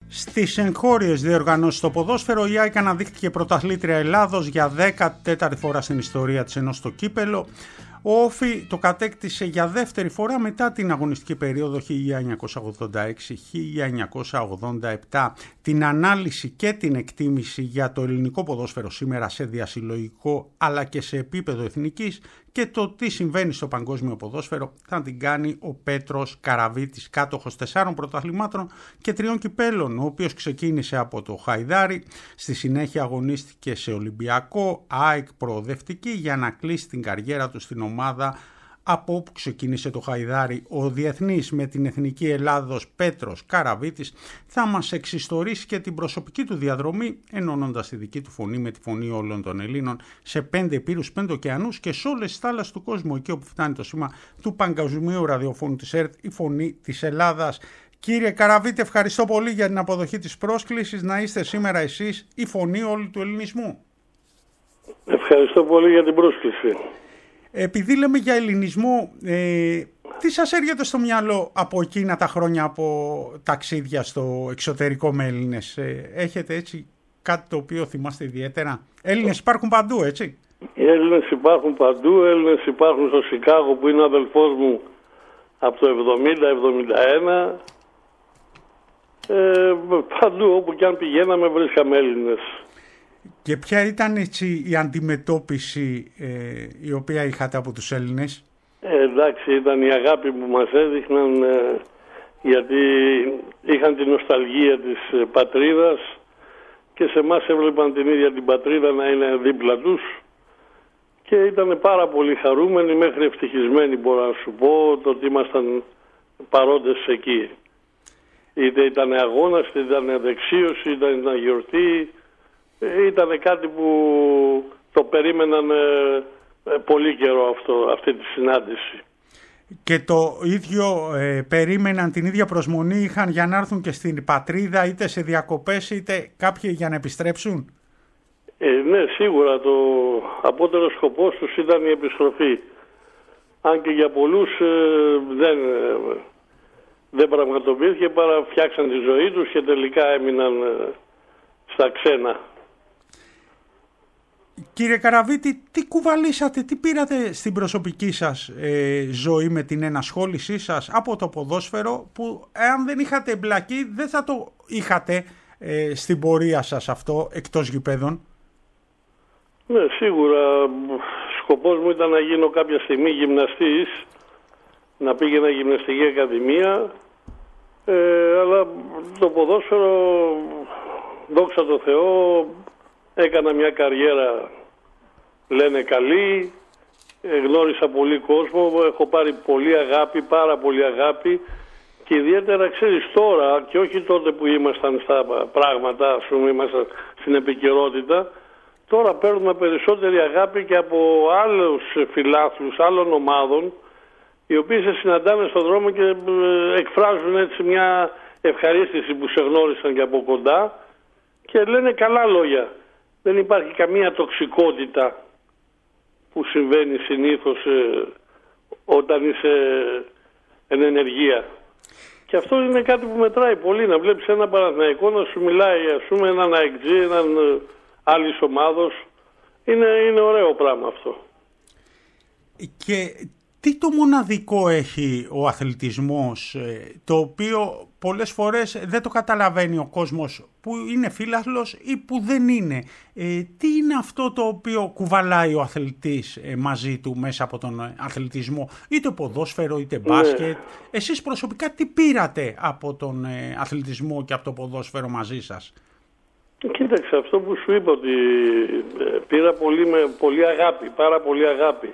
Στις εγχώριες διοργανώσεις στο ποδόσφαιρο, η ΑΕΚ αναδείχθηκε πρωταθλήτρια Ελλάδος για 14η φορά στην ιστορία της, ενώ στο κύπελο ο Όφι το κατέκτησε για δεύτερη φορά μετά την αγωνιστική περίοδο 1986-1987. Την ανάλυση και την εκτίμηση για το ελληνικό ποδόσφαιρο σήμερα σε διασυλλογικό αλλά και σε επίπεδο εθνικής και το τι συμβαίνει στο παγκόσμιο ποδόσφαιρο θα την κάνει ο Πέτρος Καραβίτης, κάτοχος 4 πρωταθλημάτων και 3 κυπέλων, ο οποίος ξεκίνησε από το Χαϊδάρι, στη συνέχεια αγωνίστηκε σε Ολυμπιακό, ΑΕΚ προοδευτική για να κλείσει την καριέρα του στην ομάδα από όπου ξεκίνησε το Χαϊδάρι. Ο διεθνής με την Εθνική Ελλάδος Πέτρος Καραβίτης θα μας εξιστορήσει και την προσωπική του διαδρομή, ενώνοντας τη δική του φωνή με τη φωνή όλων των Ελλήνων σε 5 ηπείρους, 5 ωκεανούς και σε όλες τις θάλασσες του κόσμου, εκεί όπου φτάνει το σήμα του παγκοσμίου ραδιοφώνου της ΕΡΤ, η φωνή της Ελλάδας. Κύριε Καραβίτη, ευχαριστώ πολύ για την αποδοχή της πρόσκλησης να είστε σήμερα εσείς η φωνή όλου του ελληνισμού. Ευχαριστώ πολύ για την πρόσκληση. Επειδή λέμε για ελληνισμό, τι σας έρχεται στο μυαλό από εκείνα τα χρόνια, από ταξίδια στο εξωτερικό με Έλληνες? Έχετε έτσι κάτι το οποίο θυμάστε ιδιαίτερα? Έλληνες υπάρχουν παντού, έτσι? Οι Έλληνες υπάρχουν παντού. Έλληνες υπάρχουν στο Σικάγο, που είναι ο αδελφός μου από το 70-71. Παντού όπου και αν πηγαίναμε βρίσκαμε Έλληνες. Και ποια ήταν έτσι η αντιμετώπιση η οποία είχατε από τους Έλληνες? Εντάξει, ήταν η αγάπη που μας έδειχναν, γιατί είχαν την νοσταλγία της πατρίδας και σε εμάς έβλεπαν την ίδια την πατρίδα να είναι δίπλα τους και ήταν πάρα πολύ χαρούμενοι, μέχρι ευτυχισμένοι μπορώ να σου πω, το ότι ήμασταν παρόντες εκεί. Είτε ήταν αγώνας, είτε ήταν δεξίωση, είτε ήταν γιορτή. Ήταν κάτι που το περίμεναν πολύ καιρό αυτή τη συνάντηση. Και το ίδιο περίμεναν, την ίδια προσμονή είχαν για να έρθουν και στην πατρίδα, είτε σε διακοπές είτε κάποιοι για να επιστρέψουν? Ναι, σίγουρα το απότερο σκοπός τους ήταν η επιστροφή. Αν και για πολλούς δεν πραγματοποιήθηκε, παρά φτιάξαν τη ζωή τους και τελικά έμειναν στα ξένα. Κύριε Καραβίτη, τι κουβαλήσατε, τι πήρατε στην προσωπική σας ζωή με την ενασχόλησή σας από το ποδόσφαιρο, που αν δεν είχατε εμπλακεί δεν θα το είχατε στην πορεία σας αυτό εκτός γηπέδων? Ναι, σίγουρα. Σκοπός μου ήταν να γίνω κάποια στιγμή γυμναστής, να πήγαινα γυμναστική ακαδημία, αλλά το ποδόσφαιρο, δόξα τω Θεώ, έκανα μια καριέρα, λένε, καλή, γνώρισα πολύ κόσμο, έχω πάρει πολύ αγάπη, πάρα πολύ αγάπη, και ιδιαίτερα, ξέρεις, τώρα και όχι τότε που ήμασταν στα πράγματα, ας πούμε, ήμασταν στην επικαιρότητα, τώρα παίρνουμε περισσότερη αγάπη και από άλλους φιλάθλους άλλων ομάδων, οι οποίοι σε συναντάνε στον δρόμο και εκφράζουν έτσι μια ευχαρίστηση που σε γνώρισαν και από κοντά και λένε καλά λόγια. Δεν υπάρχει καμία τοξικότητα που συμβαίνει συνήθως όταν είσαι εν ενεργεία. Και αυτό είναι κάτι που μετράει πολύ, να βλέπεις ένα Παναθηναϊκό να σου μιλάει, ας πούμε, έναν ΑΕΚΤΖΙ, έναν άλλης ομάδος. Είναι ωραίο πράγμα αυτό. Και τι το μοναδικό έχει ο αθλητισμός, το οποίο πολλές φορές δεν το καταλαβαίνει ο κόσμος που είναι φίλαθλος ή που δεν είναι? Τι είναι αυτό το οποίο κουβαλάει ο αθλητής μαζί του μέσα από τον αθλητισμό, είτε ποδόσφαιρο είτε μπάσκετ? Εσείς προσωπικά τι πήρατε από τον αθλητισμό και από το ποδόσφαιρο μαζί σας? Κοίταξε, αυτό που σου είπα, ότι πήρα πολύ αγάπη, πάρα πολύ αγάπη.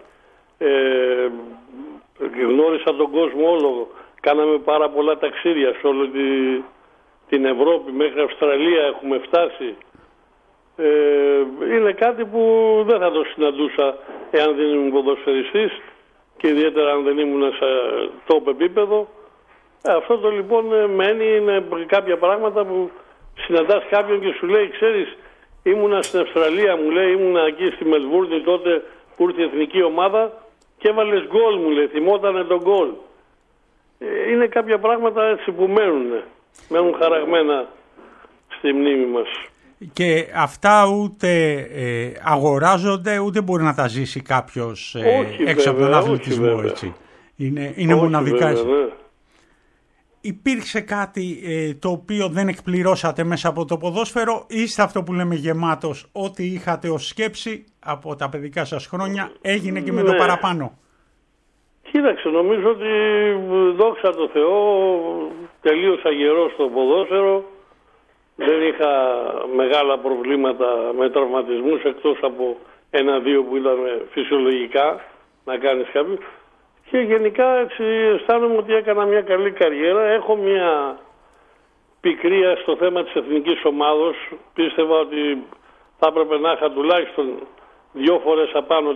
Γνώρισα τον κόσμο όλο, κάναμε πάρα πολλά ταξίδια σε όλη την Ευρώπη, μέχρι Αυστραλία έχουμε φτάσει. Είναι κάτι που δεν θα το συναντούσα εάν δεν ήμουν ποδοσφαιριστής και ιδιαίτερα αν δεν ήμουν σε top επίπεδο. Αυτό το λοιπόν μένει, είναι κάποια πράγματα που συναντάς κάποιον και σου λέει, ξέρεις, ήμουνα στην Αυστραλία, μου λέει, ήμουνα εκεί στη Μελβούρνη τότε που ήρθε η εθνική ομάδα και έβαλες γκολ, μου λέει, θυμότανε τον γκολ. Είναι κάποια πράγματα έτσι που μένουν χαραγμένα στη μνήμη μας. Και αυτά ούτε αγοράζονται, ούτε μπορεί να τα ζήσει κάποιος έξω από τον αθλητισμό, έτσι. Είναι μοναδικά. Ναι. Υπήρξε κάτι το οποίο δεν εκπληρώσατε μέσα από το ποδόσφαιρο, ή είστε αυτό που λέμε γεμάτος, ό,τι είχατε ως σκέψη από τα παιδικά σας χρόνια έγινε και με το παραπάνω? Κοίταξε, νομίζω ότι δόξα τω Θεώ τελείωσα γερός στο ποδόσφαιρο. Δεν είχα μεγάλα προβλήματα με τραυματισμούς, εκτός από 1-2 που ήταν φυσιολογικά να κάνεις κάποιο. Και γενικά έτσι αισθάνομαι ότι έκανα μια καλή καριέρα. Έχω μια πικρία στο θέμα της εθνικής ομάδος. Πίστευα ότι θα έπρεπε να είχα τουλάχιστον 2 φορές απάνω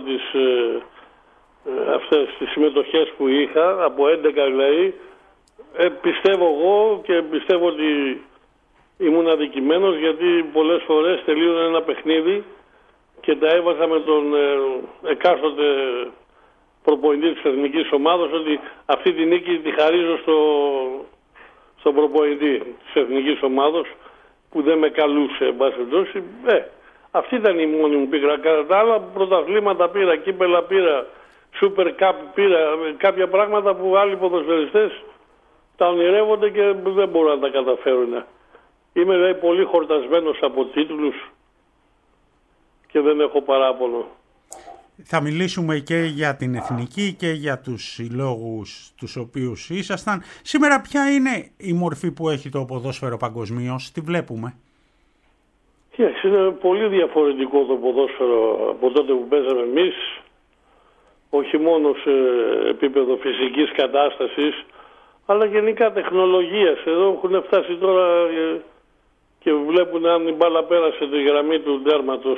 αυτές τις συμμετοχές που είχα, από 11 δηλαδή. Πιστεύω εγώ, και πιστεύω ότι ήμουν αδικημένος, γιατί πολλές φορές τελείωνε ένα παιχνίδι και τα έβαζα με τον εκάστοτε προπονητή της εθνικής ομάδας, ότι αυτή τη νίκη τη χαρίζω στον προπονητή της εθνικής ομάδας που δεν με καλούσε, εν πάση περιπτώσει. Αυτή ήταν η μόνη μου πίκρα. Κατά τα άλλα πρωταθλήματα πήρα, κύπελα πήρα, Super Cup πήρα, κάποια πράγματα που άλλοι ποδοσφαιριστές τα ονειρεύονται και δεν μπορούν να τα καταφέρουν. Είμαι δηλαδή πολύ χορτασμένος από τίτλους και δεν έχω παράπονο. Θα μιλήσουμε και για την εθνική και για τους συλλόγους τους οποίους ήσασταν. Σήμερα ποια είναι η μορφή που έχει το ποδόσφαιρο παγκοσμίως, τι βλέπουμε? Είναι πολύ διαφορετικό το ποδόσφαιρο από τότε που παίζαμε εμείς, όχι μόνο σε επίπεδο φυσικής κατάστασης, αλλά γενικά τεχνολογίας. Εδώ έχουν φτάσει τώρα και βλέπουν αν η μπάλα πέρασε τη γραμμή του τέρματος.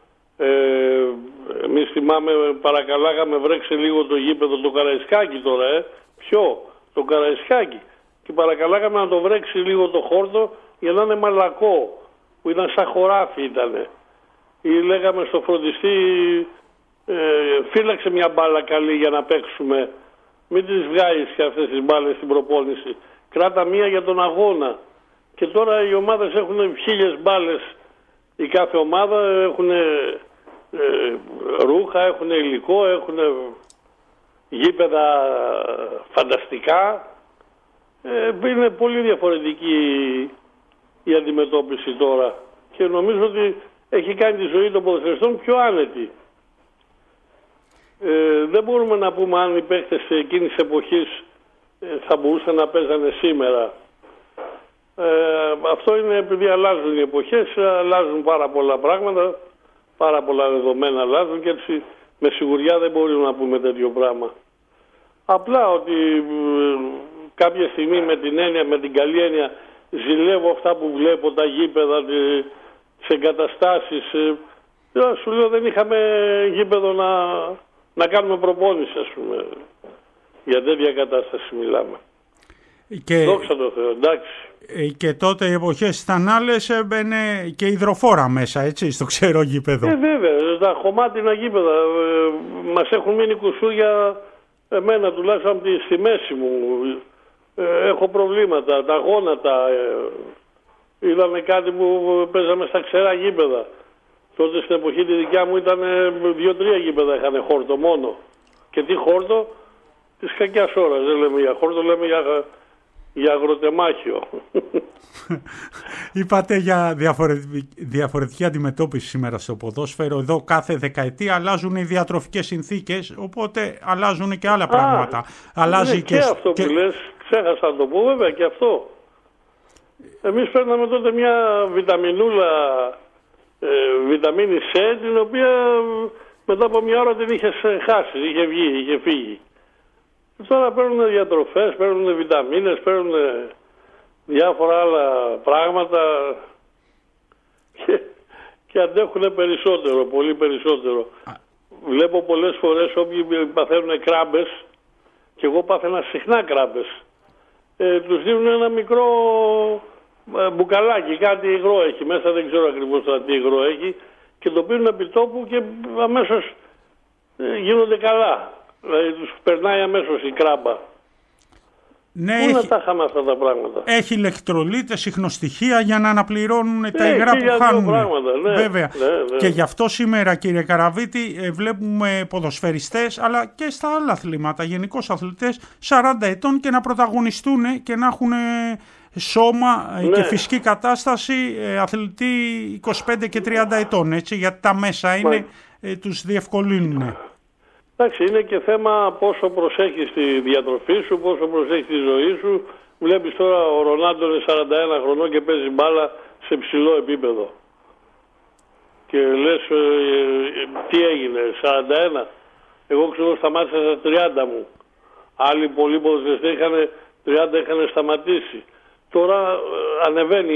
Εμείς θυμάμαι, παρακαλάγαμε βρέξει λίγο το γήπεδο το Καραϊσκάκι τώρα, Ποιο? Το Καραϊσκάκι. Και παρακαλάγαμε να το βρέξει λίγο το χόρτο για να είναι μαλακό, που ήταν σαν χωράφι ήτανε. Ή λέγαμε στο φροντιστή, φύλαξε μια μπάλα καλή για να παίξουμε. Μην τις βγάλεις και αυτές τις μπάλες στην προπόνηση. Κράτα μία για τον αγώνα. Και τώρα οι ομάδες έχουν 1000 μπάλες. Η κάθε ομάδα έχουν ρούχα, έχουν υλικό, έχουν γήπεδα φανταστικά. Είναι πολύ διαφορετική η αντιμετώπιση τώρα. Και νομίζω ότι έχει κάνει τη ζωή των ποδοσφαιριστών πιο άνετη. Δεν μπορούμε να πούμε αν οι παίκτες εκείνης της εποχής θα μπορούσαν να παίζανε σήμερα. Αυτό είναι επειδή αλλάζουν οι εποχές, αλλάζουν πάρα πολλά πράγματα, πάρα πολλά δεδομένα αλλάζουν και έτσι με σιγουριά δεν μπορούμε να πούμε τέτοιο πράγμα. Απλά ότι κάποια στιγμή με την καλή έννοια ζηλεύω αυτά που βλέπω, τα γήπεδα, τις εγκαταστάσεις. Σου λέω δεν είχαμε γήπεδο να κάνουμε προπόνηση, ας πούμε. Για τέτοια κατάσταση μιλάμε. Δόξα τω Θεώ, εντάξει. Και τότε οι εποχές ήταν άλλες, έμπαινε και υδροφόρα μέσα, έτσι, στο ξερό γήπεδο. Βέβαια, τα χωμάτινα γήπεδα μας έχουν μείνει κουσούρια, εμένα τουλάχιστον στη μέση μου. Έχω προβλήματα, τα γόνατα, είδαμε κάτι που παίζαμε στα ξερά γήπεδα. Τότε στην εποχή τη δικιά μου ήταν 2-3 γήπεδα είχαν χόρτο μόνο. Και τι χόρτο? Της κακιάς ώρας, δεν λέμε για χόρτο, λέμε για αγροτεμάχιο. Είπατε για διαφορετική αντιμετώπιση σήμερα στο ποδόσφαιρο. Εδώ κάθε δεκαετία αλλάζουν οι διατροφικές συνθήκες, οπότε αλλάζουν και άλλα πράγματα. Αλλάζει και αυτό που λες, ξέχασα να το πω, βέβαια και αυτό. Εμείς παίρναμε τότε μια βιταμινούλα, βιταμίνη C, την οποία μετά από μια ώρα την είχες χάσει, είχε βγει, είχε φύγει. Τώρα παίρνουν διατροφές, παίρνουν βιταμίνες, παίρνουν διάφορα άλλα πράγματα και αντέχουν περισσότερο, πολύ περισσότερο. Βλέπω πολλές φορές όποιοι παθαίνουν κράμπες, και εγώ πάθαινα συχνά κράμπες, τους δίνουν ένα μικρό μπουκαλάκι, κάτι υγρό έχει μέσα, δεν ξέρω ακριβώς τι υγρό έχει, και το πίνουν επί τόπου και αμέσως γίνονται καλά. Δηλαδή τους περνάει αμέσως η κράμπα. Ναι, πού να τα είχαμε αυτά τα πράγματα. Έχει ηλεκτρολίτες, συχνοστοιχεία για να αναπληρώνουν τα υγρά που χάνουν. Ναι, βέβαια. Ναι. Και γι' αυτό σήμερα, κύριε Καραβίτη, βλέπουμε ποδοσφαιριστές, αλλά και στα άλλα αθλήματα, γενικώς αθλητές 40 ετών και να πρωταγωνιστούν και να έχουν σώμα και φυσική κατάσταση αθλητή 25 και 30 ετών, έτσι, γιατί τα μέσα είναι, τους διευκολύνουν. Εντάξει, είναι και θέμα πόσο προσέχεις τη διατροφή σου, πόσο προσέχεις τη ζωή σου. Βλέπεις τώρα ο Ρονάλντο είναι 41 χρονών και παίζει μπάλα σε ψηλό επίπεδο. Και λες, τι έγινε, 41. Εγώ ξέρω σταμάτησα στα 30 μου. Άλλοι πολλοί ποδοσφαιριστές είχαν 30, είχαν σταματήσει. Τώρα ανεβαίνει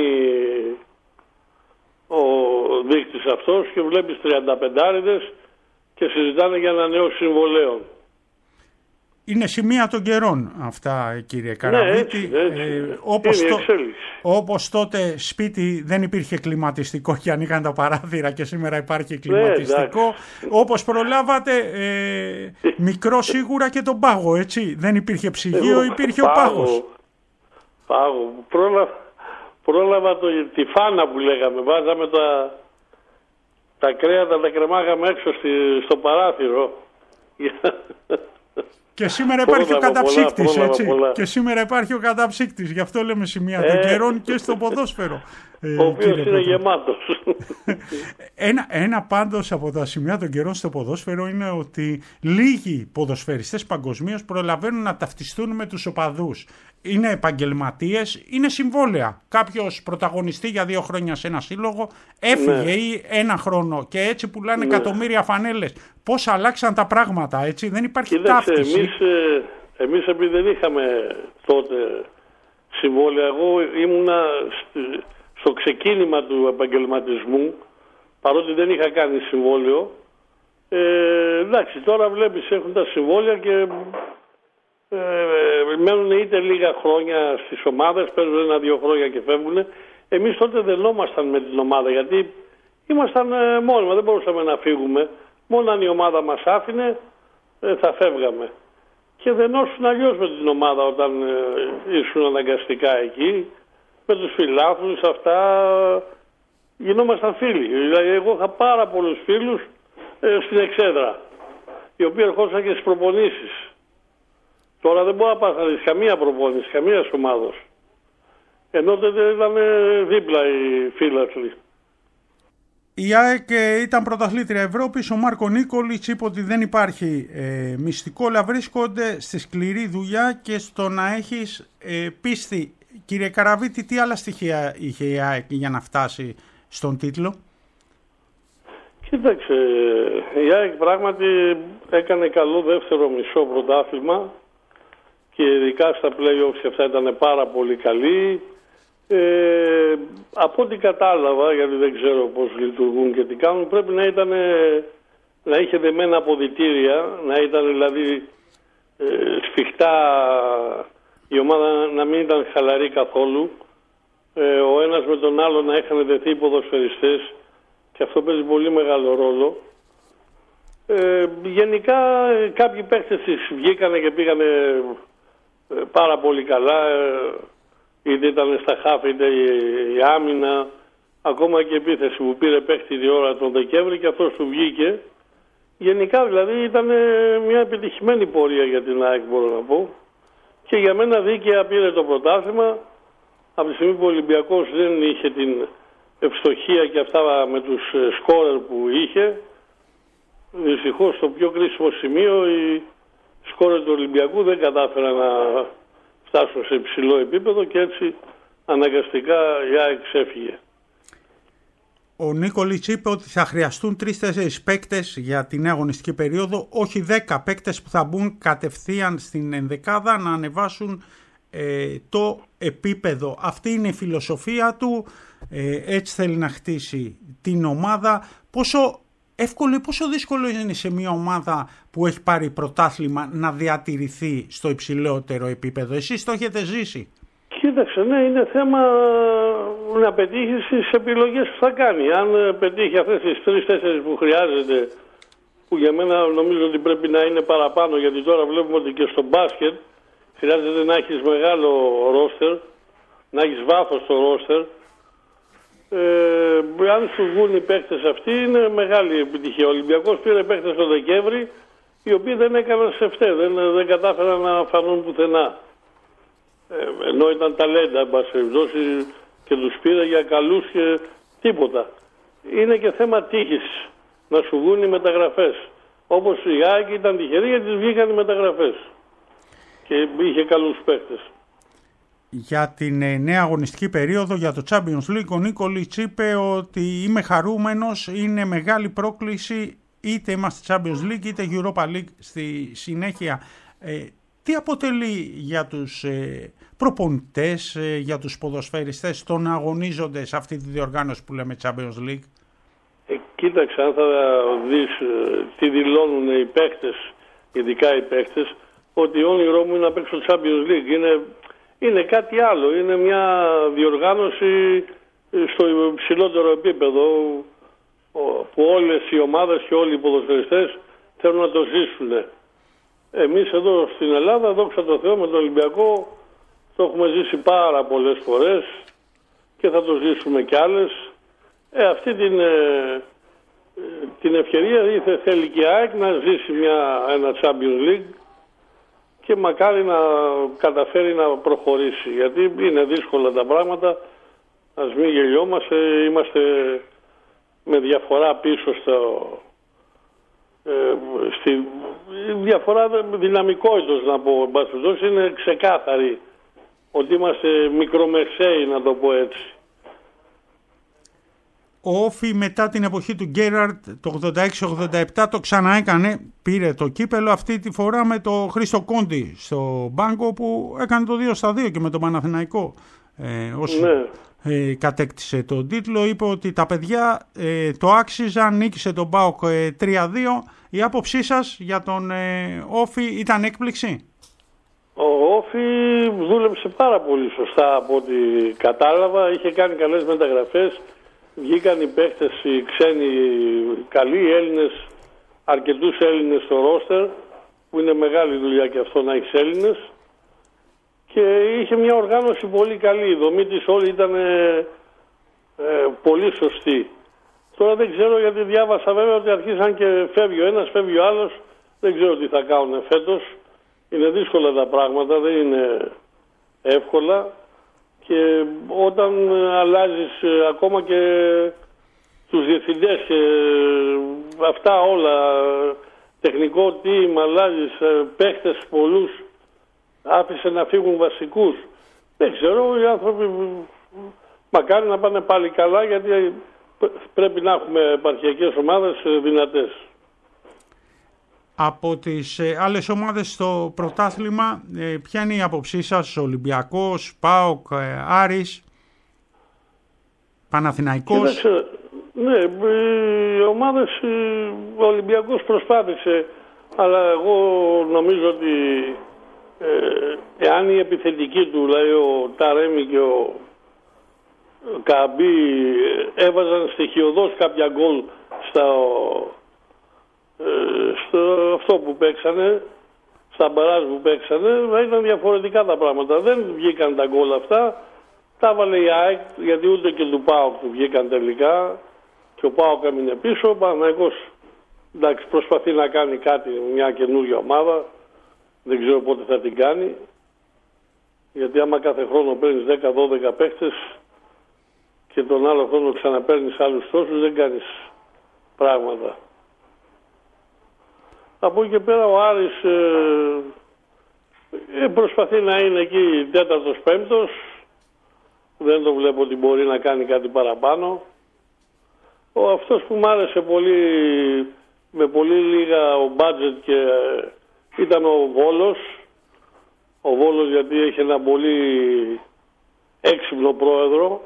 ο δείκτης αυτός και βλέπεις 35'άριδες και συζητάνε για ανανέωση συμβολέων. Είναι σημεία των καιρών αυτά, κύριε Καραβίτη. Ναι, έτσι. Όπως τότε σπίτι δεν υπήρχε κλιματιστικό και ανοίγαν τα παράθυρα και σήμερα υπάρχει κλιματιστικό. Όπως προλάβατε, μικρό σίγουρα και τον πάγο, έτσι. Δεν υπήρχε ψυγείο, υπήρχε ο πάγος. Πάγο. Πρόλαβα τη φάνα που λέγαμε. Βάζαμε τα κρέατα, τα κρεμάγαμε έξω στο παράθυρο. Και σήμερα υπάρχει ο καταψύκτης, έτσι. Και σήμερα υπάρχει ο καταψύκτης. Γι' αυτό λέμε σημεία των καιρών και στο ποδόσφαιρο. Ο οποίος είναι γεμάτος. Ένα πάντως από τα σημεία των καιρών στο ποδόσφαιρο είναι ότι λίγοι ποδοσφαιριστές παγκοσμίως προλαβαίνουν να ταυτιστούν με τους οπαδούς. Είναι επαγγελματίες, είναι συμβόλαια. Κάποιος πρωταγωνιστεί για 2 χρόνια σε ένα σύλλογο, έφυγε ή 1 χρόνο και έτσι πουλάνε εκατομμύρια φανέλες. Πώς αλλάξαν τα πράγματα, έτσι, δεν υπάρχει ταύτιση. Εμείς επειδή δεν είχαμε τότε συμβόλαια, εγώ ήμουνα στο ξεκίνημα του επαγγελματισμού, παρότι δεν είχα κάνει συμβόλαιο. Εντάξει, τώρα βλέπεις έχουν τα συμβόλαια και μένουν είτε λίγα χρόνια στις ομάδες, παίζουν 1-2 χρόνια και φεύγουν. Εμείς τότε δενόμασταν με την ομάδα, γιατί ήμασταν μόνοι μας, δεν μπορούσαμε να φύγουμε. Μόνο αν η ομάδα μας άφηνε θα φεύγαμε. Και δενώσουν αλλιώς με την ομάδα όταν ήσουν αναγκαστικά εκεί, με τους φιλάθλους, αυτά γινόμασταν φίλοι. Δηλαδή εγώ είχα πάρα πολλούς φίλους στην Εξέδρα, οι οποίοι ερχόντουσαν και στις προπονήσεις. Τώρα δεν μπορεί να πας να δεις καμία προπόνηση, καμία ομάδος. Ενώ τότε ήταν δίπλα οι φίλαθλοι. Η ΑΕΚ ήταν πρωταθλήτρια Ευρώπης. Ο Μάρκο Νίκολιτς είπε ότι δεν υπάρχει μυστικό, αλλά βρίσκονται στη σκληρή δουλειά και στο να έχεις πίστη. Κύριε Καραβίτη, τι άλλα στοιχεία είχε η ΑΕΚ για να φτάσει στον τίτλο? Κοίταξε, η ΑΕΚ πράγματι έκανε καλό δεύτερο μισό πρωτάθλημα και ειδικά στα play-offs αυτά ήταν πάρα πολύ καλή. Από ό,τι κατάλαβα, γιατί δεν ξέρω πώς λειτουργούν και τι κάνουν, πρέπει να είχε δεμένα αποδυτήρια, να ήταν δηλαδή σφιχτά, η ομάδα να μην ήταν χαλαρή καθόλου, ο ένας με τον άλλο να είχαν δεθεί οι ποδοσφαιριστές και αυτό παίζει πολύ μεγάλο ρόλο. Γενικά κάποιοι παίχτες βγήκανε και πήγανε πάρα πολύ καλά, είτε ήταν στα χάφ είτε η άμυνα, ακόμα και η επίθεση που πήρε παίχτη τη ώρα τον Δεκέμβρη και αυτός του βγήκε. Γενικά δηλαδή ήταν μια επιτυχημένη πορεία για την ΑΕΚ, μπορώ να πω, και για μένα δίκαια πήρε το πρωτάθλημα από τη στιγμή που ο Ολυμπιακός δεν είχε την ευστοχία και αυτά με τους σκόρερ που είχε. Δυστυχώς στο πιο κρίσιμο σημείο οι σκόρερ του Ολυμπιακού δεν κατάφεραν να φτάσουν σε υψηλό επίπεδο και έτσι αναγκαστικά η ΑΕΚ ξέφυγε. Ο Νίκολιτς είπε ότι θα χρειαστούν 3-4 παίκτες για την νέα αγωνιστική περίοδο, όχι 10 παίκτες που θα μπουν κατευθείαν στην ενδεκάδα να ανεβάσουν το επίπεδο. Αυτή είναι η φιλοσοφία του, έτσι θέλει να χτίσει την ομάδα. Πόσο εύκολο ή πόσο δύσκολο είναι σε μια ομάδα που έχει πάρει πρωτάθλημα να διατηρηθεί στο υψηλότερο επίπεδο? Εσείς το έχετε ζήσει. Κοίταξε, ναι, είναι θέμα να πετύχει τις επιλογές που θα κάνει. Αν πετύχει αυτές τις 3-4 που χρειάζεται, που για μένα νομίζω ότι πρέπει να είναι παραπάνω, γιατί τώρα βλέπουμε ότι και στο μπάσκετ χρειάζεται να έχεις μεγάλο ρόστερ, να έχεις βάθος στο ρόστερ. Αν σου βγουν οι παίκτες αυτοί είναι μεγάλη επιτυχία. Ο Ολυμπιακός πήρε παίκτες το Δεκέμβρη οι οποίοι δεν έκαναν σεφτέ, δεν κατάφεραν να φανούν πουθενά. Ενώ ήταν ταλέντα, εν πάση περιπτώσει, και τους πήρε για καλούς και τίποτα. Είναι και θέμα τύχης να σου βγουν οι μεταγραφές. Όπως η ΑΕΚ ήταν τυχερή γιατί τους βγήκαν οι μεταγραφές και είχε καλούς παίκτες. Για την νέα αγωνιστική περίοδο για το Champions League ο Νίκολιτς είπε ότι είμαι χαρούμενος, είναι μεγάλη πρόκληση, είτε είμαστε Champions League είτε Europa League στη συνέχεια. Τι αποτελεί για τους προπονητές, για τους ποδοσφαιριστές το να αγωνίζονται σε αυτή τη διοργάνωση που λέμε Champions League? Κοίταξε, αν θα δεις τι δηλώνουν οι παίκτες, ειδικά οι παίκτες, ότι όνειρό μου είναι να παίξω Champions League. Είναι κάτι άλλο, είναι μια διοργάνωση στο υψηλότερο επίπεδο που όλες οι ομάδες και όλοι οι ποδοσφαιριστές θέλουν να το ζήσουν. Εμείς εδώ στην Ελλάδα, δόξα τω Θεώ, με τον Ολυμπιακό το έχουμε ζήσει πάρα πολλές φορές και θα το ζήσουμε κι άλλες. Αυτή την ευκαιρία θέλει και η ΑΕΚ να ζήσει ένα Champions League και μακάρι να καταφέρει να προχωρήσει, γιατί είναι δύσκολα τα πράγματα. Ας μην γελιόμαστε, είμαστε με διαφορά πίσω στη διαφορά δυναμικότητας, να πω, είναι ξεκάθαρη ότι είμαστε μικρομεσαίοι, να το πω έτσι. Ο Όφη μετά την εποχή του Γκέραρτ το 86-87 το ξαναέκανε, πήρε το κύπελο, αυτή τη φορά με το Χρήστο Κόντι στο μπάγκο που έκανε το 2-2 και με τον Παναθηναϊκό κατέκτησε τον τίτλο. Είπε ότι τα παιδιά το άξιζαν, νίκησε τον ΠΑΟΚ 3-2. Η άποψή σας για τον Όφη ήταν έκπληξη? Ο Όφη δούλεψε πάρα πολύ σωστά από ό,τι κατάλαβα, είχε κάνει καλές μεταγραφές. Βγήκαν οι παίχτες, οι ξένοι καλοί, οι Έλληνες, αρκετούς Έλληνες στο ρόστερ, που είναι μεγάλη δουλειά και αυτό να έχεις Έλληνες. Και είχε μια οργάνωση πολύ καλή, η δομή της όλη ήταν πολύ σωστή. Τώρα δεν ξέρω, γιατί διάβασα βέβαια ότι αρχίσαν και φεύγει ο ένας, φεύγει ο άλλος, δεν ξέρω τι θα κάνουν φέτος. Είναι δύσκολα τα πράγματα, δεν είναι εύκολα. Και όταν αλλάζεις ακόμα και τους διευθυντές και αυτά όλα, τεχνικό team, αλλάζεις παίχτες πολλούς, άφησε να φύγουν βασικούς. Δεν ξέρω, οι άνθρωποι μακάρι να πάνε πάλι καλά, γιατί πρέπει να έχουμε επαρχιακές ομάδες δυνατές. Από τις άλλες ομάδες στο πρωτάθλημα, ποια είναι η άποψή σας? Ολυμπιακός, ΠΑΟΚ, Άρης, Παναθηναϊκός? Κοίταξε, ναι, οι ομάδες, ο Ολυμπιακός προσπάθησε, αλλά εγώ νομίζω ότι εάν η επιθετική του, δηλαδή ο Ταρέμι και ο Καμπή έβαζαν στοιχειωδώς κάποια γκολ στο αυτό που παίξανε, στα μπαράζ που παίξανε, θα ήταν διαφορετικά τα πράγματα. Δεν βγήκαν τα γκολ αυτά, τα έβαλε η ΑΕΚ, γιατί ούτε και του ΠΑΟΚ του βγήκαν τελικά και ο ΠΑΟΚ έμεινε πίσω. Ο Παναθηναϊκός, εντάξει, προσπαθεί να κάνει κάτι, μια καινούργια ομάδα, δεν ξέρω πότε θα την κάνει, γιατί άμα κάθε χρόνο παίρνεις 10-12 παίχτες και τον άλλο χρόνο ξαναπαίρνεις άλλους τόσους, δεν κάνεις πράγματα. Από εκεί και πέρα ο Άρης προσπαθεί να είναι εκεί 4ος-5ος. Δεν το βλέπω ότι μπορεί να κάνει κάτι παραπάνω. Αυτός που μου άρεσε πολύ, με πολύ λίγα ο budget, και ήταν ο Βόλος. Ο Βόλος, γιατί έχει ένα πολύ έξυπνο πρόεδρο,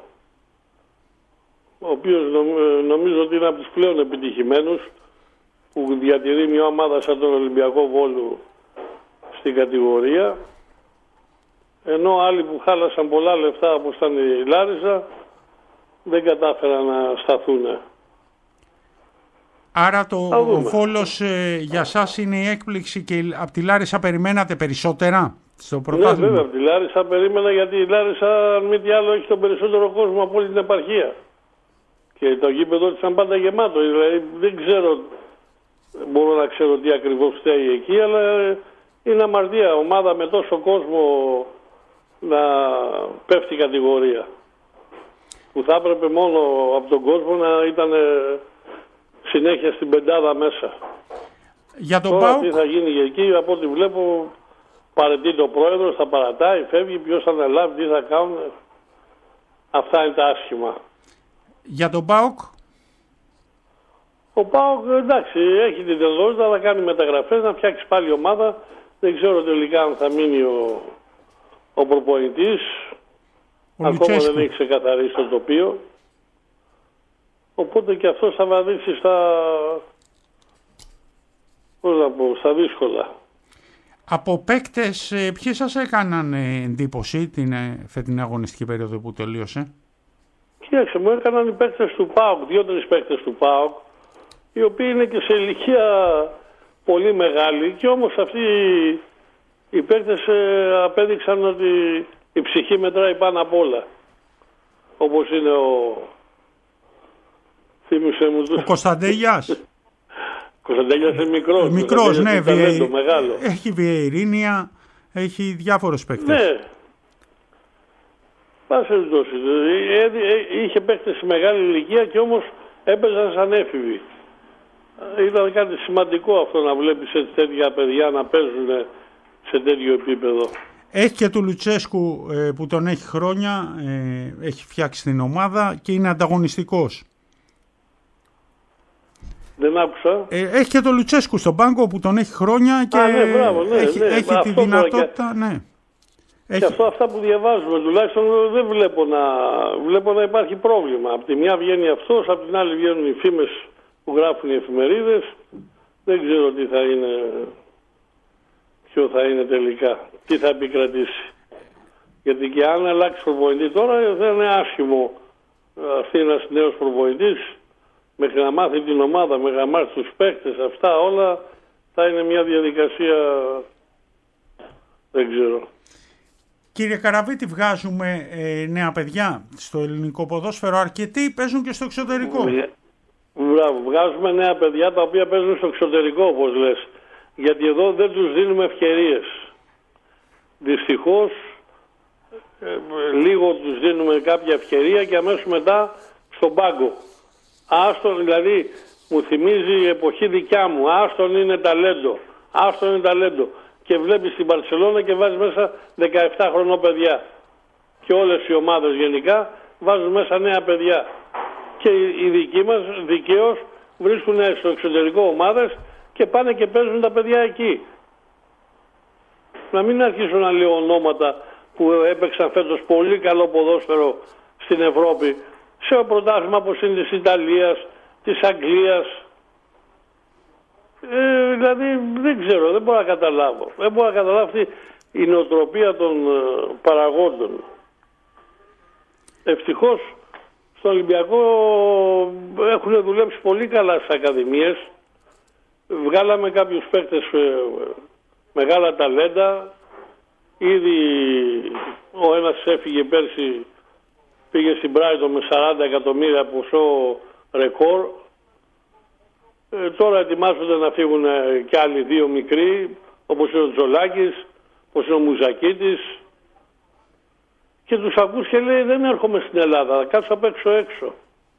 ο οποίος νομίζω ότι είναι από τους πλέον επιτυχημένους, που διατηρεί μια ομάδα σαν τον Ολυμπιακό Βόλου στην κατηγορία, ενώ άλλοι που χάλασαν πολλά λεφτά, όπως ήταν η Λάρισα, δεν κατάφεραν να σταθούν. Άρα ο Βόλος για σας είναι η έκπληξη, και από τη Λάρισα περιμένατε περισσότερα? στο πρωτάθλημα. Ναι, βέβαια, από τη Λάρισα περίμενα, γιατί η Λάρισα, αν μη τι άλλο, έχει τον περισσότερο κόσμο από όλη την επαρχία. Και το γήπεδο ήταν πάντα γεμάτο. Δηλαδή δεν ξέρω, μπορώ να ξέρω τι ακριβώς φταίει εκεί, αλλά είναι αμαρτία ομάδα με τόσο κόσμο να πέφτει κατηγορία. Που θα έπρεπε μόνο από τον κόσμο να ήταν συνέχεια στην πεντάδα μέσα. Για τον Τώρα ΠΑΟΚ, τι θα γίνει εκεί, από ό,τι βλέπω, παρετείται ο πρόεδρος, θα παρατάει, φεύγει, ποιος θα αναλάβει, τι θα κάνουν. Αυτά είναι τα άσχημα. για τον ΠΑΟΚ. Ο ΠΑΟΚ, εντάξει, έχει την δυνατότητα να κάνει μεταγραφές, να φτιάξει πάλι ομάδα. Δεν ξέρω τελικά αν θα μείνει ο προπονητής. Ακόμα δεν έχει ξεκαθαρίσει το τοπίο. Οπότε και αυτός θα βαδίσει στα δύσκολα. Από παίκτες, ποιοι σας έκαναν εντύπωση την φετινή αγωνιστική περίοδο που τελείωσε? Κοίταξε, μου έκαναν οι παίκτες του ΠΑΟΚ, 2-3 παίκτες του ΠΑΟΚ, οι οποίοι είναι και σε ηλικία πολύ μεγάλη, και όμως αυτοί οι παίκτες απέδειξαν ότι η ψυχή μετράει πάνω απ' όλα. Όπως είναι θύμισε μου ο Κωνσταντέλιας. Ο Κωνσταντέλιας είναι μικρός. Μικρός, ναι, μεγάλο. Έχει Βιερίνια, έχει διάφορους παίκτες. Ναι. Πάση περιπτώσει. Είχε παίκτες σε μεγάλη ηλικία και όμως έπαιζαν σαν έφηβοι. Ήταν κάτι σημαντικό αυτό, να βλέπεις τέτοια παιδιά να παίζουν σε τέτοιο επίπεδο. Έχει και του Λουτσέσκου που τον έχει χρόνια, έχει φτιάξει την ομάδα και είναι ανταγωνιστικός. Δεν άκουσα. Έχει και τον Λουτσέσκου στον πάγκο που τον έχει χρόνια και έχει τη δυνατότητα. Ναι. Και αυτό, αυτά που διαβάζουμε τουλάχιστον δεν βλέπω να υπάρχει πρόβλημα. Από τη μια βγαίνει αυτός, από την άλλη βγαίνουν οι φήμες που γράφουν οι εφημερίδες. Δεν ξέρω τι θα είναι, ποιο θα είναι τελικά, τι θα επικρατήσει. Γιατί και αν αλλάξει προπονητή τώρα δεν είναι άσχημο αυτή ένας νέος προπονητής, μέχρι να μάθει την ομάδα, μέχρι να μάθει τους παίκτες, αυτά όλα θα είναι μια διαδικασία, δεν ξέρω. Κύριε Καραβίτη, βγάζουμε νέα παιδιά στο ελληνικό ποδόσφαιρο, αρκετοί παίζουν και στο εξωτερικό. Μπράβο, βγάζουμε νέα παιδιά τα οποία παίζουν στο εξωτερικό, όπως λες. Γιατί εδώ δεν τους δίνουμε ευκαιρίες. Δυστυχώς, λίγο τους δίνουμε κάποια ευκαιρία και αμέσως μετά στον πάγκο. Άστον, δηλαδή, μου θυμίζει η εποχή δικιά μου. Άστον είναι ταλέντο. Άστον είναι ταλέντο. Και βλέπεις την Μπαρσελόνα και βάζει μέσα 17 χρονών παιδιά. Και όλες οι ομάδες γενικά βάζουν μέσα νέα παιδιά. Και οι δικοί μας δικαίως βρίσκουν στο εξωτερικό ομάδες και πάνε και παίζουν τα παιδιά εκεί. Να μην αρχίσω να λέω ονόματα που έπαιξαν φέτος πολύ καλό ποδόσφαιρο στην Ευρώπη, σε πρωτάθλημα όπως είναι της Ιταλίας, της Αγγλίας. Δηλαδή δεν ξέρω, δεν μπορώ να καταλάβω. Δεν μπορώ να καταλάβω αυτή η νοοτροπία των παραγόντων. Ευτυχώς στον Ολυμπιακό έχουν δουλέψει πολύ καλά στις ακαδημίες. Βγάλαμε κάποιους παίκτες μεγάλα ταλέντα. Ήδη ο ένας έφυγε πέρσι, πήγε στην Brighton με 40 εκατομμύρια ποσό ρεκόρ. Τώρα ετοιμάζονται να φύγουν και άλλοι δύο μικροί, όπως είναι ο Τζολάκης, όπως είναι ο Μουζακίτης. Και τους ακούς και λέει δεν έρχομαι στην Ελλάδα, θα κάτσω απ' έξω.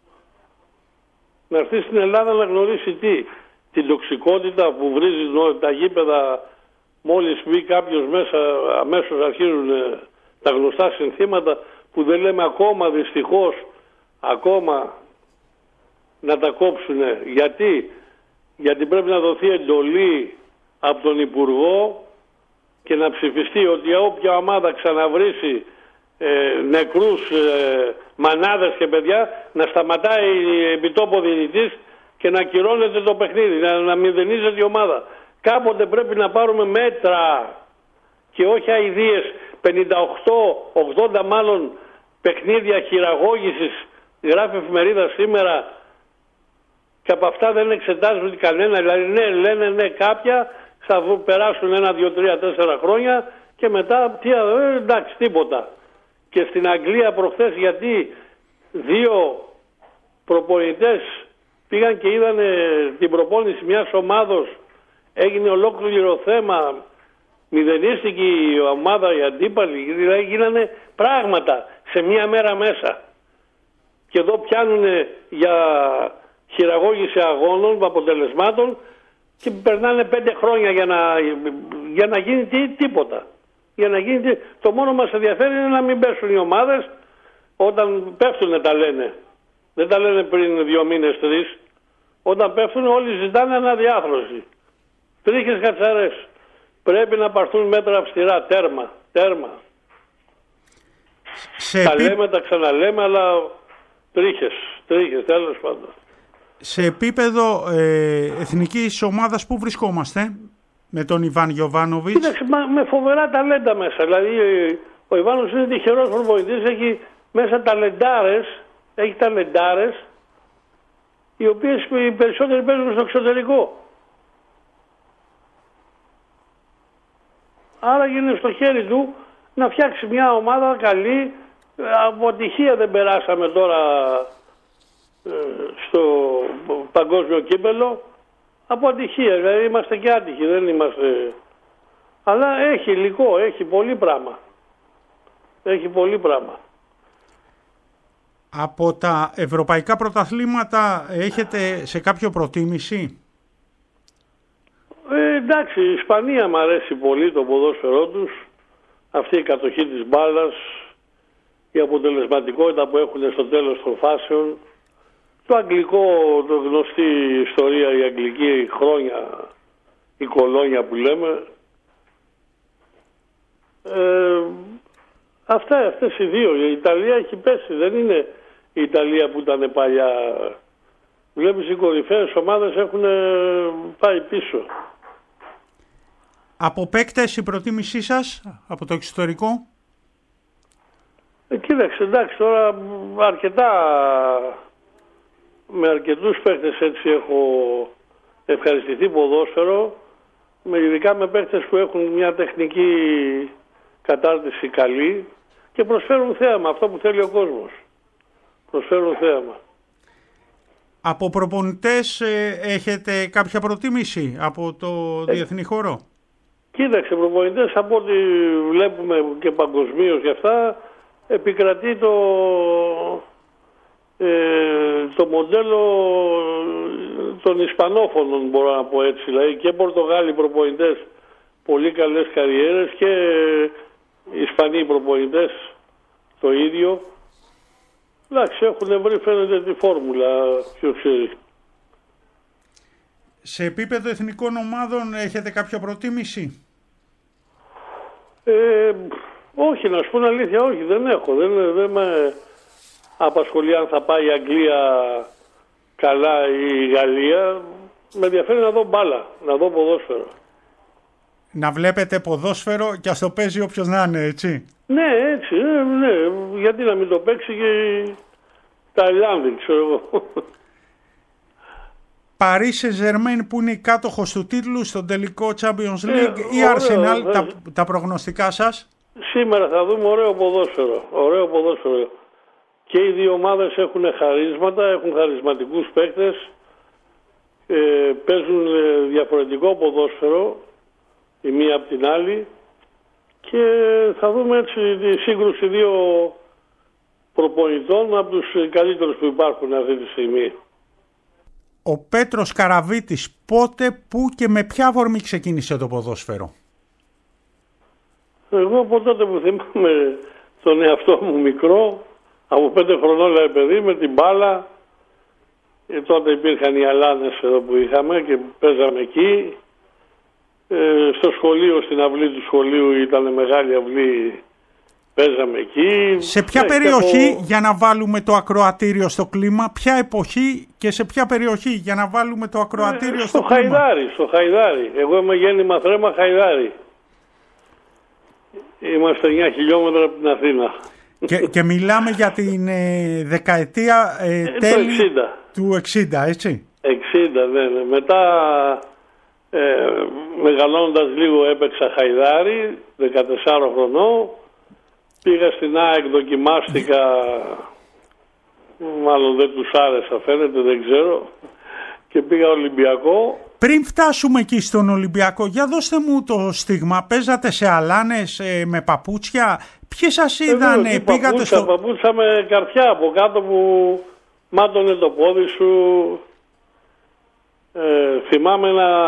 Να έρθει στην Ελλάδα να γνωρίσει τι, την τοξικότητα που βρίζει τα γήπεδα. Μόλις μπει κάποιος μέσα, αμέσως αρχίζουν τα γνωστά συνθήματα που δεν λέμε ακόμα, δυστυχώς, ακόμα να τα κόψουν. Γιατί πρέπει να δοθεί εντολή από τον Υπουργό και να ψηφιστεί ότι όποια ομάδα ξαναβρίσει νεκρούς μανάδες και παιδιά, να σταματάει επιτόπου διαιτητής και να ακυρώνεται το παιχνίδι, να μηδενίζεται η ομάδα. Κάποτε πρέπει να πάρουμε μέτρα και όχι αηδίες. 58-80 μάλλον παιχνίδια χειραγώγησης γράφει εφημερίδα σήμερα και από αυτά δεν εξετάζουν κανένα. Δηλαδή ναι, λένε ναι κάποια, θα περάσουν 1, 2, 3, 4 χρόνια Και μετά, εντάξει, τίποτα. Και στην Αγγλία προχθές, γιατί 2 προπονητές πήγαν και είδαν την προπόνηση μιας ομάδος, έγινε ολόκληρο θέμα, μηδενίστηκε η ομάδα, οι αντίπαλοι, δηλαδή γίνανε πράγματα σε μια μέρα μέσα. Και εδώ πιάνουν για χειραγώγηση αγώνων, αποτελεσμάτων, και περνάνε 5 χρόνια για να γίνει τίποτα. Για να γίνει, το μόνο μας ενδιαφέρει είναι να μην πέσουν οι ομάδες. Όταν πέφτουν τα λένε. Δεν τα λένε πριν 2 μήνες, 3. Όταν πέφτουν όλοι ζητάνε αναδιάθρωση. Τρίχες κατσαρές. Πρέπει να πάρθουν μέτρα αυστηρά. Τέρμα. Τα λέμε, τα ξαναλέμε, αλλά τρίχες, τέλος πάντων. Σε επίπεδο εθνικής ομάδας που βρισκόμαστε με τον Ιβάν Γιοβάνοβιτς? Κοίταξε, με φοβερά ταλέντα μέσα. Δηλαδή ο Ιβάνοβιτς είναι τυχερός προπονητής, έχει μέσα ταλεντάρες, οι οποίες οι περισσότεροι παίζουν στο εξωτερικό. Άρα είναι στο χέρι του να φτιάξει μια ομάδα καλή. Από ατυχία δεν περάσαμε τώρα στο παγκόσμιο κύπελλο. Από ατυχία, δηλαδή είμαστε και άτυχοι, δεν είμαστε. Αλλά έχει υλικό, έχει πολύ πράγμα. Από τα ευρωπαϊκά πρωταθλήματα έχετε σε κάποιο προτίμηση? Εντάξει, η Ισπανία μου αρέσει πολύ το ποδόσφαιρό τους. Αυτή η κατοχή της μπάλας, η αποτελεσματικότητα που έχουν στο τέλος των φάσεων. Το αγγλικό, το γνωστή ιστορία, η αγγλική χρόνια, η κολόνια που λέμε. Αυτές οι δύο. Η Ιταλία έχει πέσει, δεν είναι η Ιταλία που ήταν παλιά. Βλέπεις, οι κορυφαίες ομάδες έχουν πάει πίσω. Από παίκτες η προτίμησή σας από το εξωτερικό? Κοίταξε, εντάξει, τώρα με αρκετούς παίκτες έτσι έχω ευχαριστηθεί ποδόσφαιρο, ειδικά με παίκτες που έχουν μια τεχνική κατάρτιση καλή και προσφέρουν θέαμα, αυτό που θέλει ο κόσμος. Προσφέρουν θέαμα. Από προπονητές έχετε κάποια προτίμηση από το διεθνή χώρο? Κοίταξε, προπονητές από ό,τι βλέπουμε και παγκοσμίως και αυτά, επικρατεί το μοντέλο των Ισπανόφωνων, μπορώ να πω έτσι. Δηλαδή και Πορτογάλοι προπονητές πολύ καλές καριέρες και Ισπανοί προπονητές το ίδιο. Εντάξει, έχουν βρει, φαίνεται, τη φόρμουλα, ποιο ξέρει. Σε επίπεδο εθνικών ομάδων έχετε κάποια προτίμηση? Όχι, να σου πω αλήθεια, όχι, δεν έχω. Δεν με απασχολεί αν θα πάει η Αγγλία καλά ή η Γαλλία. Με ενδιαφέρει να δω μπάλα, να δω ποδόσφαιρο. Να βλέπετε ποδόσφαιρο και ας το παίζει όποιος να είναι, έτσι? Ναι, έτσι, ναι. Γιατί να μην το παίξει και τα Ιρλάνδη, ξέρω εγώ. Paris Saint-Germain που είναι η κάτοχος του τίτλου στον τελικό Champions League ή Arsenal, τα προγνωστικά σας? Σήμερα θα δούμε ωραίο ποδόσφαιρο. Και οι δύο ομάδες έχουν χαρίσματα, έχουν χαρισματικούς παίκτες, παίζουν διαφορετικό ποδόσφαιρο η μία από την άλλη και θα δούμε έτσι τη σύγκρουση δύο προπονητών από τους καλύτερους που υπάρχουν αυτή τη στιγμή. Ο Πέτρος Καραβίτης πότε, πού και με ποια αφορμή ξεκίνησε το ποδόσφαιρο? Εγώ από τότε που θυμάμαι τον εαυτό μου μικρό, από 5 χρονών λέει παιδί, με την μπάλα, τότε υπήρχαν οι αλάνες εδώ που είχαμε και παίζαμε εκεί. Στο σχολείο, στην αυλή του σχολείου ήταν μεγάλη αυλή, παίζαμε εκεί. Σε ποια περιοχή για να βάλουμε το ακροατήριο στο κλίμα, ποια εποχή και σε ποια περιοχή για να βάλουμε το ακροατήριο στο κλίμα? Στο Χαϊδάρι. Εγώ είμαι γέννημα Θρέμα Χαϊδάρι. Είμαστε 9 χιλιόμετρα από την Αθήνα. Και μιλάμε για την δεκαετία τέλη του 60, έτσι? 60, ναι. Μετά Μεγαλώνοντας λίγο έπαιξα Χαϊδάρι, 14 χρονών. Πήγα στην ΑΕΚ, δοκιμάστηκα, μάλλον δεν τους άρεσα φαίνεται, δεν ξέρω, και πήγα Ολυμπιακό. Πριν φτάσουμε εκεί στον Ολυμπιακό, για δώστε μου το στίγμα. Παίζατε σε αλάνες με παπούτσια? Ποιοι σας είδανε? Πήγατε παπούτσα με καρφιά από κάτω που μάτωνε το πόδι σου. Θυμάμαι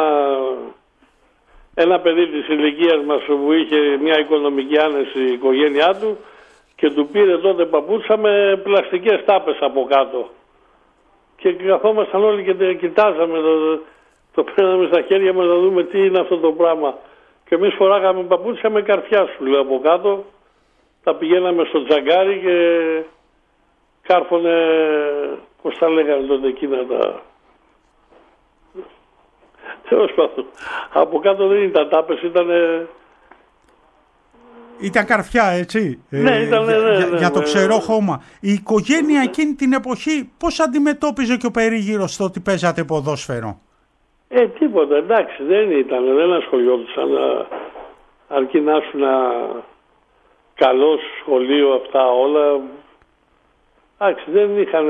ένα παιδί της ηλικίας μας που είχε μια οικονομική άνεση η οικογένειά του και του πήρε τότε παπούτσα με πλαστικές τάπες από κάτω. Και καθόμασταν όλοι και κοιτάζαμε, το παίρναμε στα χέρια μας να δούμε τι είναι αυτό το πράγμα. Και εμείς φοράγαμε παπούτσια με καρφιά, σου λέω, από κάτω. Τα πηγαίναμε στο τζαγκάρι και κάρφωνε, πώς τα λέγανε τότε εκείνα τα... Τέλος πάντων, από κάτω δεν ήταν τάπες, ήταν καρφιά, έτσι. Ναι, ήταν, για το ξερό χώμα. Η οικογένεια εκείνη την εποχή πώς αντιμετώπιζε και ο περίγυρος το ότι παίζατε ποδόσφαιρο? Τίποτα, εντάξει, δεν ασχολιόντουσαν, αρκεί να ήσουν καλό σχολείο, αυτά όλα. Εντάξει, δεν είχαν...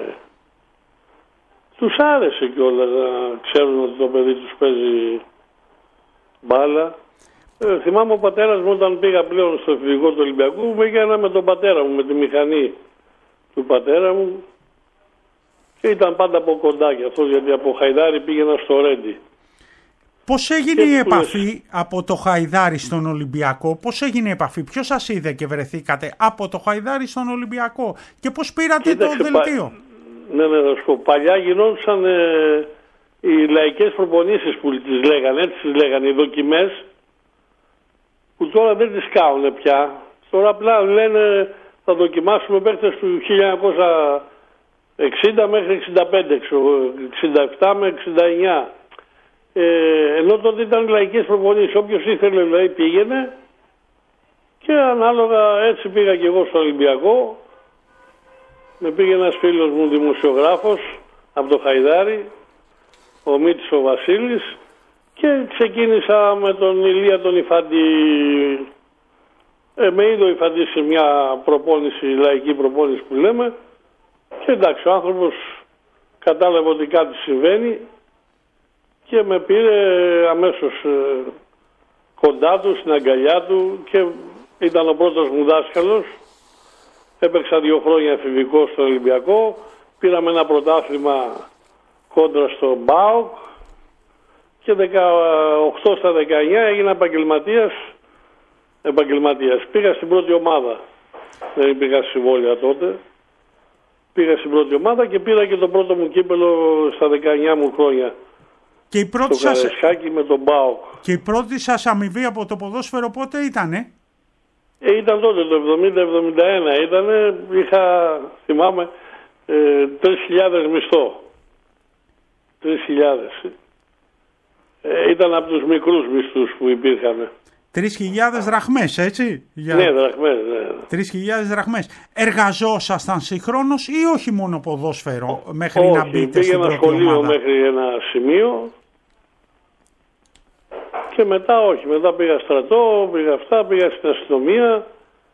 Τους άρεσε κιόλας να ξέρουν ότι το παιδί τους παίζει μπάλα. Θυμάμαι ο πατέρας μου όταν πήγα πλέον στο εφηβικό του Ολυμπιακού, με έκανα με τον πατέρα μου, με τη μηχανή του πατέρα μου, και ήταν πάντα από κοντά κι αυτός, γιατί από Χαϊδάρι πήγαινα στο Ρέντι. Πώς έγινε η επαφή από το Χαϊδάρι στον Ολυμπιακό? Πώς έγινε η επαφή? Ποιος σας είδε και βρεθήκατε από το Χαϊδάρι στον Ολυμπιακό και πώς πήρατε το δελτίο? Ναι, θα σου πω. Παλιά γινόντουσαν οι λαϊκές προπονήσεις που τις λέγανε, έτσι τις λέγανε, οι δοκιμές, που τώρα δεν τις κάνουν πια. Τώρα απλά λένε θα δοκιμάσουμε παίκτες του 1960 μέχρι 65, 67 με 69. Ενώ τότε ήταν λαϊκές προπονήσεις. Όποιος ήθελε δηλαδή πήγαινε, και ανάλογα έτσι πήγα και εγώ στο Ολυμπιακό. Με πήγε ένας φίλος μου δημοσιογράφος από το Χαϊδάρι, ο Μήτης ο Βασίλης, και ξεκίνησα με τον Ηλία τον Ιφαντή. Με είδε ο Ιφαντής σε μια προπόνηση, λαϊκή προπόνηση που λέμε, και εντάξει, ο άνθρωπος κατάλαβε ότι κάτι συμβαίνει και με πήρε αμέσως κοντά του, στην αγκαλιά του, και ήταν ο πρώτος μου δάσκαλος. Έπαιξα 2 χρόνια εφηβικό στο Ολυμπιακό, πήραμε ένα πρωτάθλημα κόντρα στο ΜΠΑΟΚ και 18 στα 19 έγινα επαγγελματίας. Πήγα στην πρώτη ομάδα, δεν υπήρχαν συμβόλαια τότε. Πήγα στην πρώτη ομάδα και πήρα και το πρώτο μου κύπελο στα 19 μου χρόνια. Και η πρώτη στο Καρεσχάκι με τον ΜΠΑΟΚ. Και η πρώτη σας αμοιβή από το ποδόσφαιρο πότε ήτανε? Ήταν τότε το 70-71 ήτανε, θυμάμαι, 3.000 μισθό. 3.000. Ήταν από τους μικρούς μισθούς που υπήρχαν. 3.000 δραχμές, έτσι? Ναι, δραχμές, ναι. 3.000 δραχμές. Εργαζόσασταν συγχρόνως ή όχι μόνο ποδόσφαιρο μέχρι να μπείτε στην πρώτη ομάδα? Πήγα ένα σχολείο μέχρι ένα σημείο και μετά όχι. Μετά πήγα στρατό, πήγα στην αστυνομία.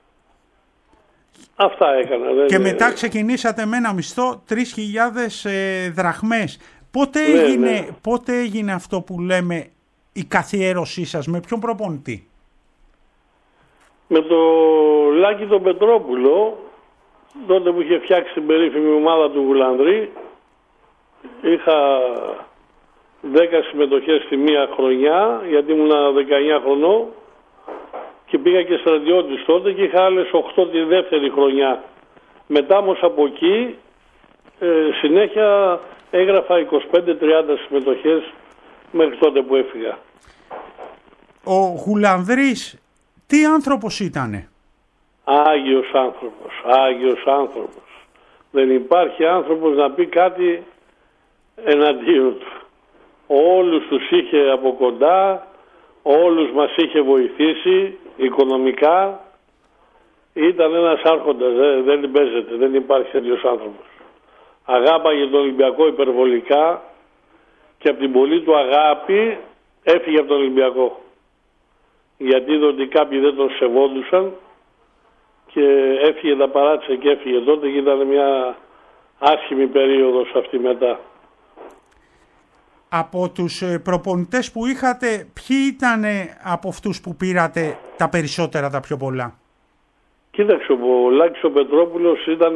Αυτά έκανα. Και μετά ξεκινήσατε με ένα μισθό 3.000 δραχμές. Πότε έγινε αυτό που λέμε η καθιέρωσή σας, με ποιον προπονητή? Με το Λάκη τον Πετρόπουλο, τότε που είχε φτιάξει την περίφημη ομάδα του Γουλανδρή. Είχα 10 συμμετοχές στη μία χρονιά, γιατί ήμουν 19 χρονών, και πήγα και στρατιώτης τότε και είχα άλλες 8 τη δεύτερη χρονιά. Μετά όμως από εκεί συνέχεια έγραφα 25-30 συμμετοχές μέχρι τότε που έφυγα. Ο Γουλανδρής τι άνθρωπος ήτανε? Άγιος άνθρωπος. Δεν υπάρχει άνθρωπος να πει κάτι εναντίον του. Όλους τους είχε από κοντά, όλους μας είχε βοηθήσει οικονομικά. Ήταν ένας άρχοντας, δεν παίζεται, δεν υπάρχει τέτοιος άνθρωπος. Αγάπαγε τον Ολυμπιακό υπερβολικά και από την πολλή του αγάπη έφυγε από τον Ολυμπιακό. Γιατί είδε ότι κάποιοι δεν τον σεβόντουσαν και έφυγε, τα παράτησε και έφυγε τότε και ήταν μια άσχημη περίοδος αυτή μετά. Από τους προπονητές που είχατε, ποιοι ήταν από αυτούς που πήρατε τα περισσότερα, τα πιο πολλά? Κοίταξε, ο Λάκης ο Πετρόπουλος ήταν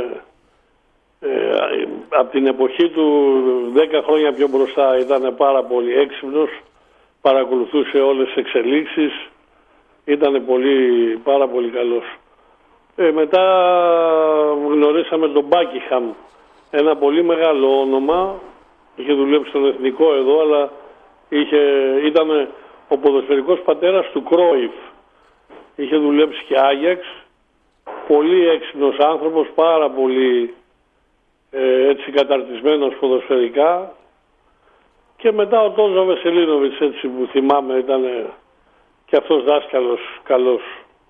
από την εποχή του 10 χρόνια πιο μπροστά, ήταν πάρα πολύ έξυπνος, παρακολουθούσε όλες τις εξελίξεις, ήταν πάρα πολύ καλός. Μετά γνωρίσαμε τον Μπάκιχαμ, ένα πολύ μεγάλο όνομα, είχε δουλέψει στον Εθνικό εδώ, αλλά ήταν ο ποδοσφαιρικός πατέρας του Κρόιφ. Είχε δουλέψει και Άγιαξ, πολύ έξυπνος άνθρωπος, πάρα πολύ έτσι καταρτισμένος ποδοσφαιρικά. Και μετά ο Τόζο Βεσελίνοβιτς, έτσι που θυμάμαι, ήταν και αυτός δάσκαλος καλός.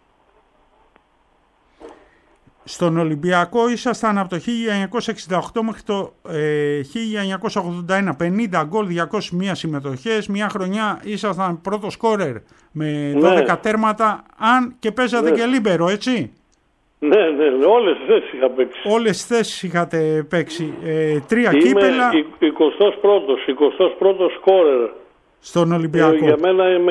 Στον Ολυμπιακό ήσασταν από το 1968 μέχρι το 1981, 50 γκολ, 201 συμμετοχές. Μια χρονιά ήσασταν πρώτο σκόρερ με 12 τέρματα, αν και παίζατε και λίμπερο, έτσι? Ναι, όλες τις θέσεις είχα παίξει. Όλες τις θέσεις είχατε παίξει. 3 κύπελα. Είμαι 21ος σκόρερ στον Ολυμπιακό. Για μένα είναι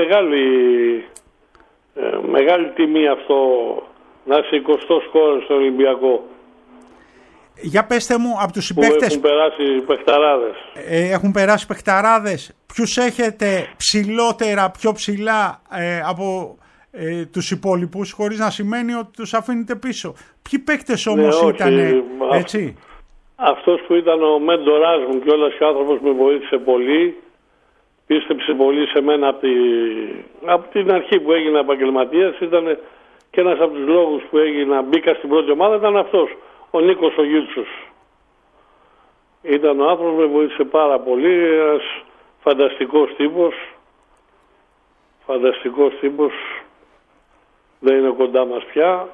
μεγάλη τιμή αυτό, να είσαι 20ος σκόρερ στον Ολυμπιακό. Για πέστε μου, από τους συμπαίκτες έχουν περάσει παιχταράδες. Έχουν περάσει παιχταράδες. Ποιους έχετε ψηλότερα, πιο ψηλά από τους υπόλοιπους, χωρίς να σημαίνει ότι τους αφήνετε πίσω? Ποιοι παίκτες όμως ήταν έτσι? Αυτός που ήταν ο μέντοράς μου και όλος ο άνθρωπος με βοήθησε πολύ, πίστεψε πολύ σε μένα από την αρχή που έγινα επαγγελματίας, ήταν και ένας από τους λόγους που μπήκα στην πρώτη ομάδα ήταν αυτός, ο Νίκος ο Γιούτσος. Ήταν ο άνθρωπος που με βοήθησε πάρα πολύ, ένας φανταστικός τύπος, δεν είναι κοντά μας πια,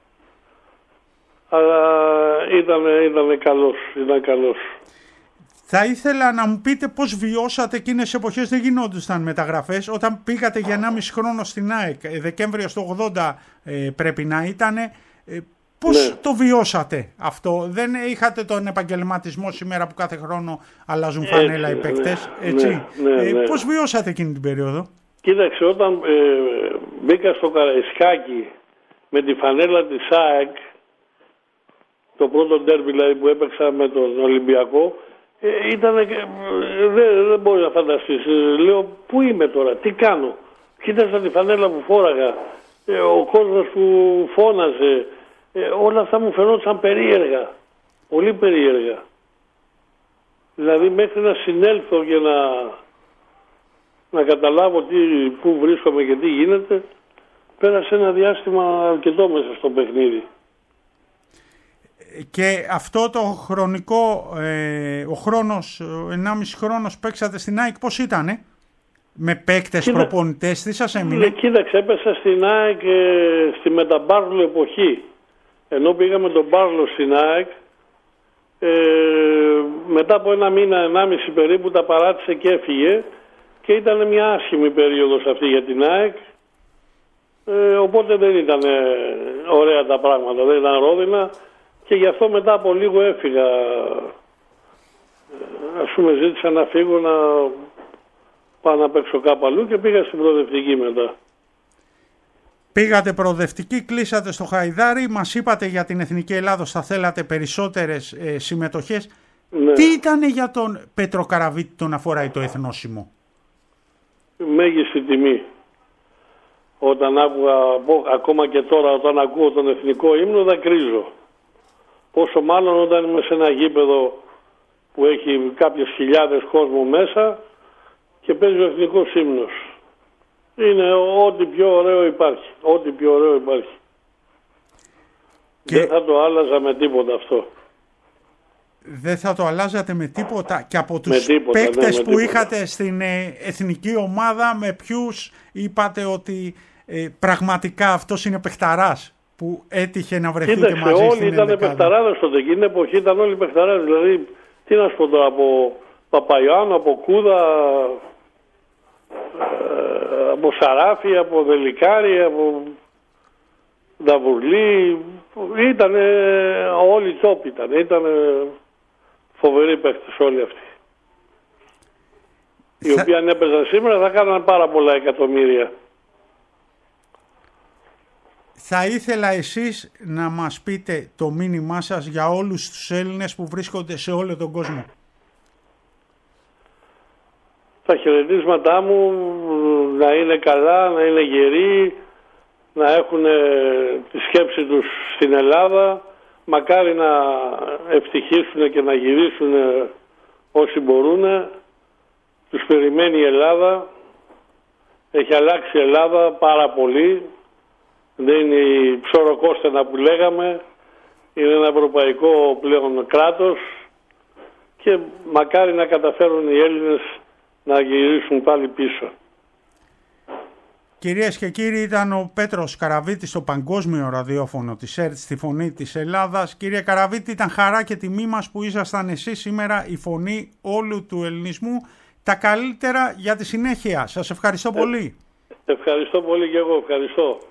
αλλά ήταν καλός. Θα ήθελα να μου πείτε πώς βιώσατε εκείνες τις εποχές, δεν γινόντουσαν μεταγραφές, όταν πήγατε για 1,5 χρόνο στην ΑΕΚ, Δεκέμβριο του 80 πρέπει να ήταν. Πώς το βιώσατε αυτό? Δεν είχατε τον επαγγελματισμό σήμερα που κάθε χρόνο αλλάζουν φανέλα οι παίκτες, έτσι? Πώς βιώσατε εκείνη την περίοδο? Κοίταξε, όταν μπήκα στο Καραϊσκάκι με τη φανέλα της ΑΕΚ, το πρώτο ντέρμπι δηλαδή που έπαιξα με τον Ολυμπιακό, δεν μπορεί να φανταστείς. Λέω, πού είμαι τώρα, τι κάνω? Κοίταξα τη φανέλα που φόραγα, ο κόσμος που φώναζε, όλα αυτά μου φαινόταν περίεργα, πολύ περίεργα. Δηλαδή μέχρι να συνέλθω και να καταλάβω πού βρίσκομαι και τι γίνεται, πέρασε ένα διάστημα αρκετό μέσα στο παιχνίδι. Και αυτό το χρονικό, ο χρόνος, ο 1,5 χρόνος παίξατε στην ΑΕΚ, πώς ήτανε? Με παίκτες, προπονητές, τι σας έμεινε? Κοίταξε, έπεσα στην ΑΕΚ στη μεταμπάρλο εποχή. Ενώ πήγαμε τον Μπάρλο στην ΑΕΚ, μετά από 1 μήνα, 1,5 περίπου, τα παράτησε και έφυγε και ήταν μια άσχημη περίοδος αυτή για την ΑΕΚ, οπότε δεν ήταν ωραία τα πράγματα, δεν ήταν ρόδινα και γι' αυτό μετά από λίγο έφυγα. Ας πούμε ζήτησα να φύγω να πάω να παίξω κάπου αλλού και πήγα στην προοδευτική μετά. Πήγατε προοδευτική, κλείσατε στο Χαϊδάρι, μας είπατε για την Εθνική Ελλάδος θα θέλατε περισσότερες συμμετοχές. Ναι. Τι ήταν για τον Πέτρο Καραβίτη τον αφοράει το εθνόσημο? Μέγιστη τιμή. Όταν ακόμα και τώρα όταν ακούω τον εθνικό ύμνο δακρύζω. Πόσο μάλλον όταν είμαι σε ένα γήπεδο που έχει κάποιες χιλιάδες κόσμο μέσα και παίζει ο εθνικός ύμνος. Είναι ό,τι πιο ωραίο υπάρχει. Και δεν θα το άλλαζα με τίποτα αυτό. Δεν θα το αλλάζατε με τίποτα? Και από τους παίκτες που είχατε στην εθνική ομάδα, με ποιους είπατε ότι πραγματικά αυτός είναι παιχταράς που έτυχε να βρεθείτε μαζί? Όλοι ήταν παιχταράδες τότε. Εκείνη την εποχή ήταν όλοι παιχταράδες. Δηλαδή, τι να σου πω τώρα, από Παπαϊωάννου, από Κούδα, από Σαράφη, από Βελικάρη, από Νταβουρλή. Ήταν όλοι οι τόποι, ήταν φοβεροί παίκτες όλοι αυτοί. Οι οποίοι αν έπαιζαν σήμερα θα κάνανε πάρα πολλά εκατομμύρια. Θα ήθελα εσείς να μας πείτε το μήνυμά σας για όλους τους Έλληνες που βρίσκονται σε όλο τον κόσμο. Τα χαιρετίσματά μου να είναι καλά, να είναι γεροί, να έχουν τη σκέψη τους στην Ελλάδα. Μακάρι να ευτυχίσουν και να γυρίσουν όσοι μπορούν. Τους περιμένει η Ελλάδα. Έχει αλλάξει η Ελλάδα πάρα πολύ. Δεν είναι η ψωροκόστενα που λέγαμε. Είναι ένα ευρωπαϊκό πλέον κράτος. Και μακάρι να καταφέρουν οι Έλληνες να γυρίσουν πάλι πίσω. Κυρίες και κύριοι, ήταν ο Πέτρος Καραβίτης στο παγκόσμιο ραδιόφωνο της ΕΡΤ στη Φωνή της Ελλάδας. Κύριε Καραβίτη, ήταν χαρά και τιμή μας που ήσασταν εσείς σήμερα η φωνή όλου του ελληνισμού. Τα καλύτερα για τη συνέχεια. Σας ευχαριστώ πολύ. Ευχαριστώ πολύ και εγώ. Ευχαριστώ.